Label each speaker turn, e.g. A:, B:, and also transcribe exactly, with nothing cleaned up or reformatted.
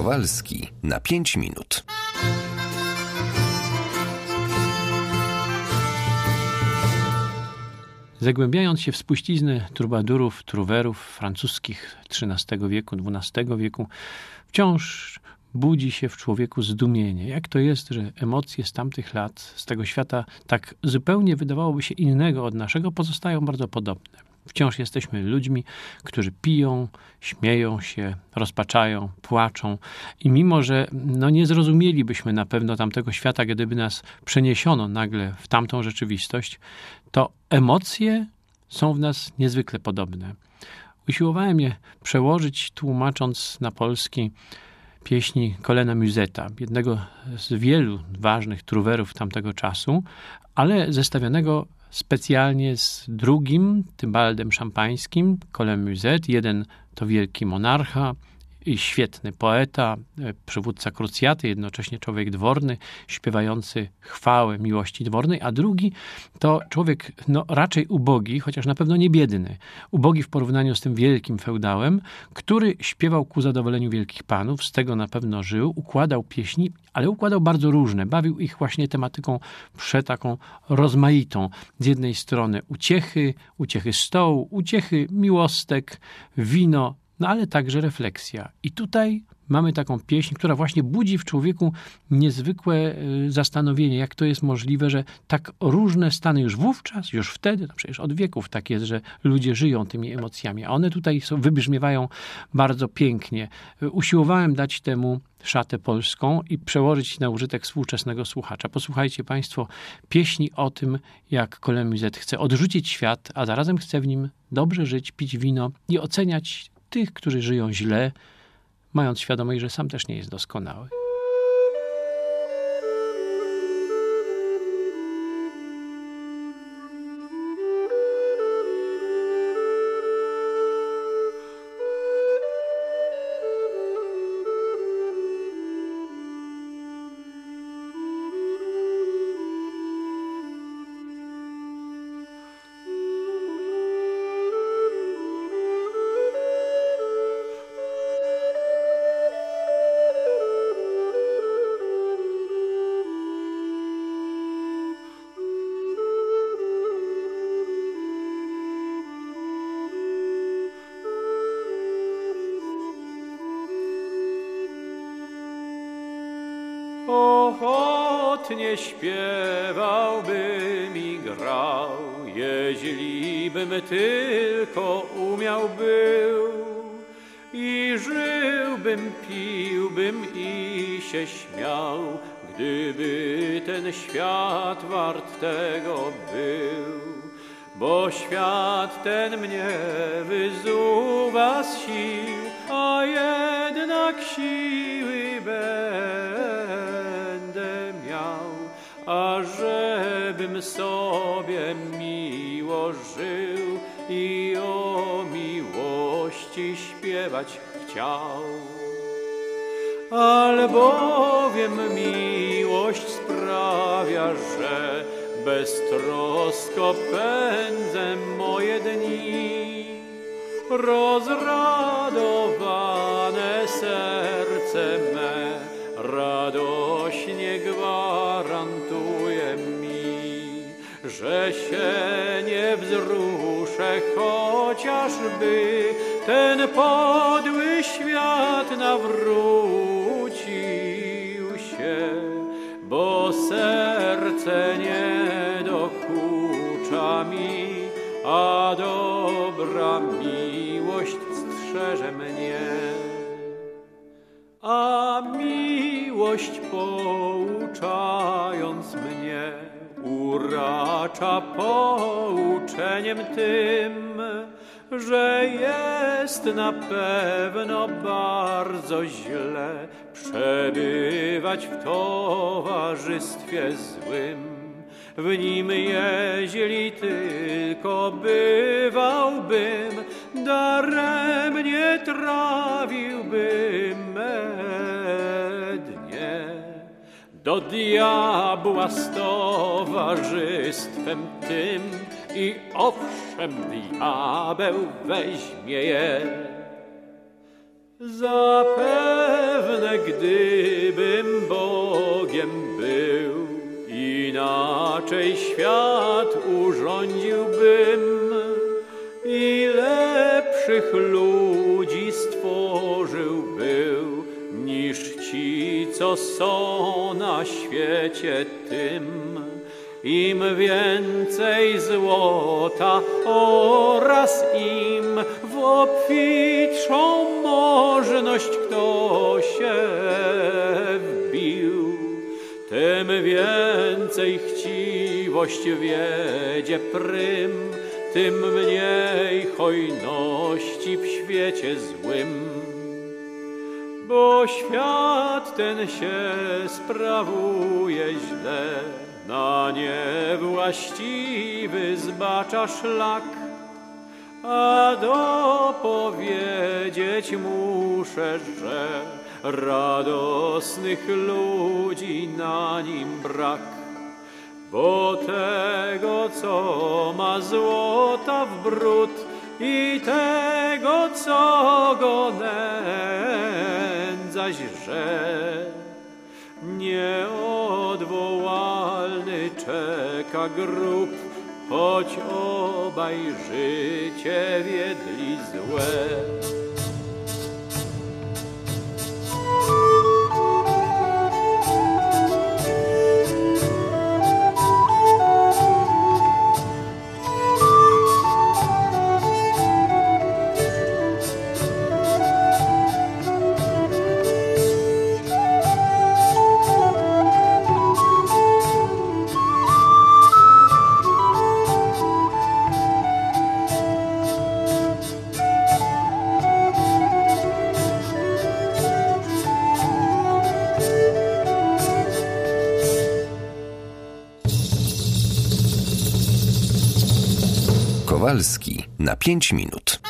A: Kowalski na pięć minut.
B: Zagłębiając się w spuściznę trubadurów, truwerów francuskich trzynastego wieku, dwunastego wieku, wciąż budzi się w człowieku zdumienie. Jak to jest, że emocje z tamtych lat, z tego świata tak zupełnie wydawałoby się innego od naszego, pozostają bardzo podobne. Wciąż jesteśmy ludźmi, którzy piją, śmieją się, rozpaczają, płaczą i mimo, że no nie zrozumielibyśmy na pewno tamtego świata, gdyby nas przeniesiono nagle w tamtą rzeczywistość, to emocje są w nas niezwykle podobne. Usiłowałem je przełożyć, tłumacząc na polski pieśni Colina Museta, jednego z wielu ważnych truwerów tamtego czasu, ale zestawionego specjalnie z drugim Tybaldem Szampańskim, Colin Muset. Jeden to wielki monarcha i świetny poeta, przywódca krucjaty, jednocześnie człowiek dworny, śpiewający chwałę miłości dwornej, a drugi to człowiek no, raczej ubogi, chociaż na pewno nie biedny. Ubogi w porównaniu z tym wielkim feudałem, który śpiewał ku zadowoleniu wielkich panów, z tego na pewno żył, układał pieśni, ale układał bardzo różne. Bawił ich właśnie tematyką przetaką rozmaitą. Z jednej strony uciechy, uciechy stołu, uciechy miłostek, wino, no ale także refleksja. I tutaj mamy taką pieśń, która właśnie budzi w człowieku niezwykłe zastanowienie, jak to jest możliwe, że tak różne stany już wówczas, już wtedy, no przecież od wieków tak jest, że ludzie żyją tymi emocjami, a one tutaj są, wybrzmiewają bardzo pięknie. Usiłowałem dać temu szatę polską i przełożyć na użytek współczesnego słuchacza. Posłuchajcie Państwo pieśni o tym, jak Colin Muset chce odrzucić świat, a zarazem chce w nim dobrze żyć, pić wino i oceniać tych, którzy żyją źle, mając świadomość, że sam też nie jest doskonały.
C: Ochotnie śpiewałbym i grał, jeźlibym tylko umiał był. I żyłbym, piłbym i się śmiał, gdyby ten świat wart tego był. Bo świat ten mnie wyzuwa z sił, a jednak siły będę miał, ażebym sobie miło żył i o miłości śpiewać chciał. Albowiem miłość sprawia, że beztrosko pędzę moje dni. Rozradowane serce me radośnie gwarantuje mi, że się nie wzruszę, chociażby ten podły świat nawrócił się, bo serce nie dokucza mi, a dobra miłość strzeże mnie. A miłość pouczając mnie uracza pouczeniem tym, że jest na pewno bardzo źle przebywać w towarzystwie złym. W nim jeźli tylko bywałbym, daremnie trawiłbym me dnie. Do diabła z towarzystwem tym i owszem diabeł weźmie je. Zapewne gdybym Bogiem był, inaczej świat urządziłbym i lepszych ludzi stworzył był, niż ci, co są na świecie tym. Im więcej złota oraz im w obfitszą możność kto się wbił, tym więcej chciwość wiedzie prym, tym mniej hojności w świecie złym. Bo świat ten się sprawuje źle, na niewłaściwy zbacza szlak, a dopowiedzieć muszę, że radosnych ludzi na nim brak. Bo tego, co ma złota w bród i tego, co go nędza źrze, nieodwołalny czeka grób, choć obaj życie wiedli złe.
A: Kowalski na pięć minut.